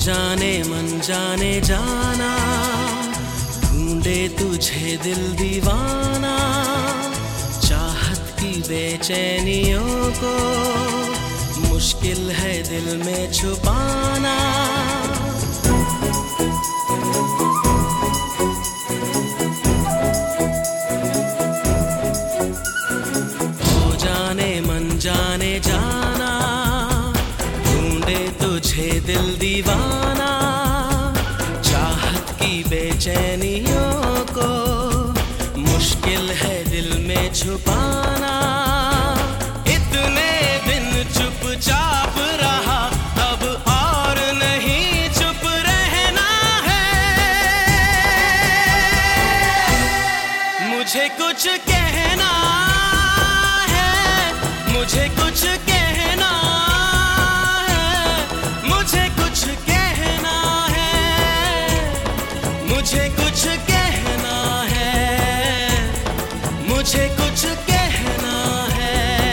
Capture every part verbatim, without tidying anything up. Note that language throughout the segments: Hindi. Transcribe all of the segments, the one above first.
जाने मन जाने जाना, ढूंढे तुझे दिल दीवाना, चाहत की बेचैनियों को मुश्किल है दिल में छुपाना। हो जाने मन जाने जाना, ढूंढे तुझे दिल दीवाना, चाहत की बेचैनियों को मुश्किल है दिल में छुपाना। इतने दिन चुपचाप रहा, अब और नहीं चुप रहना है। मुझे कुछ कहना है, मुझे कुछ कहना है, मुझे कुछ कहना है, मुझे कुछ कहना है, मुझे कुछ कहना है।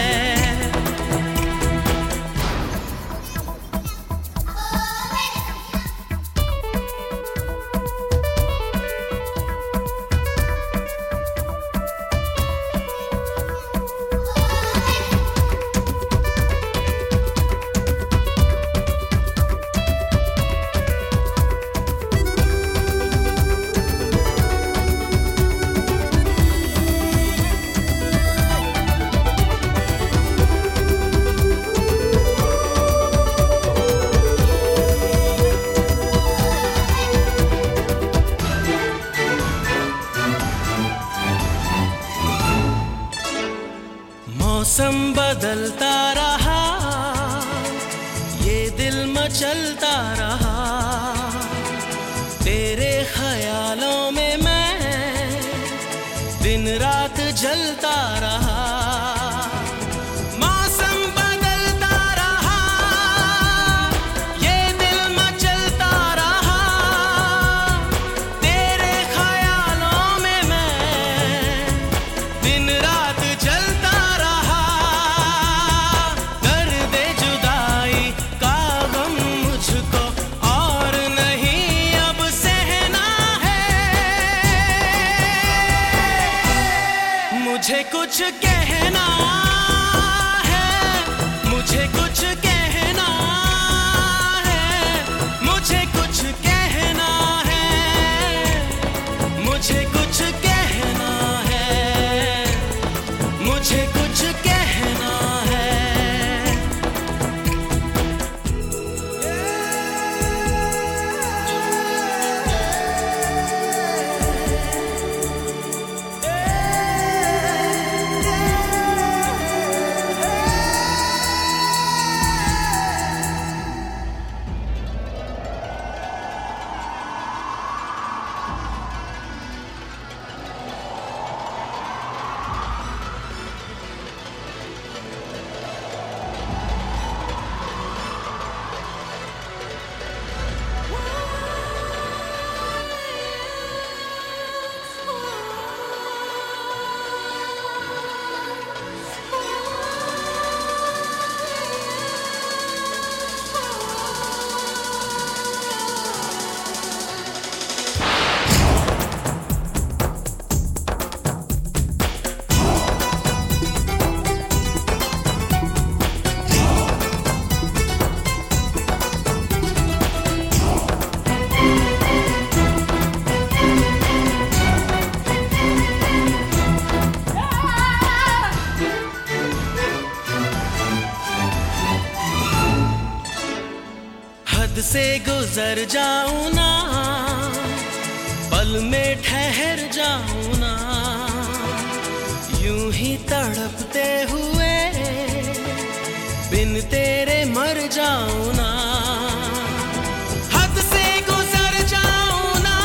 मौसम बदलता रहा, ये दिल मचलता रहा, तेरे ख्यालों में मैं दिन रात जलता रहा। मौसम बदलता रहा, ये दिल मचलता रहा, तेरे ख्यालों में मैं दिन रात जलता रहा। मुझे कुछ कहना है, मुझे कुछ कहना है, मुझे कुछ कहना है, मुझे कुछ कहना है, मुझे कुछ कहना है। हद से गुजर जाऊं ना, पल में ठहर जाऊं ना, यूं ही तड़पते हुए बिन तेरे मर जाऊं ना। हद से गुजर जाऊं ना,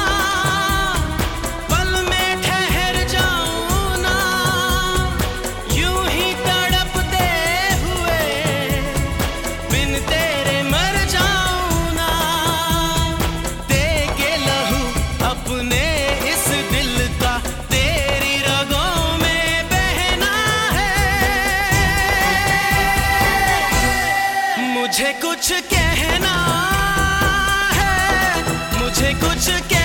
पल में ठहर जाऊं ना, यूं ही तड़पते हुए बिन तेरे मर जाऊं ना। दे के लहू अपने इस दिल का तेरी रगों में बहना है। मुझे कुछ कहना है, मुझे कुछ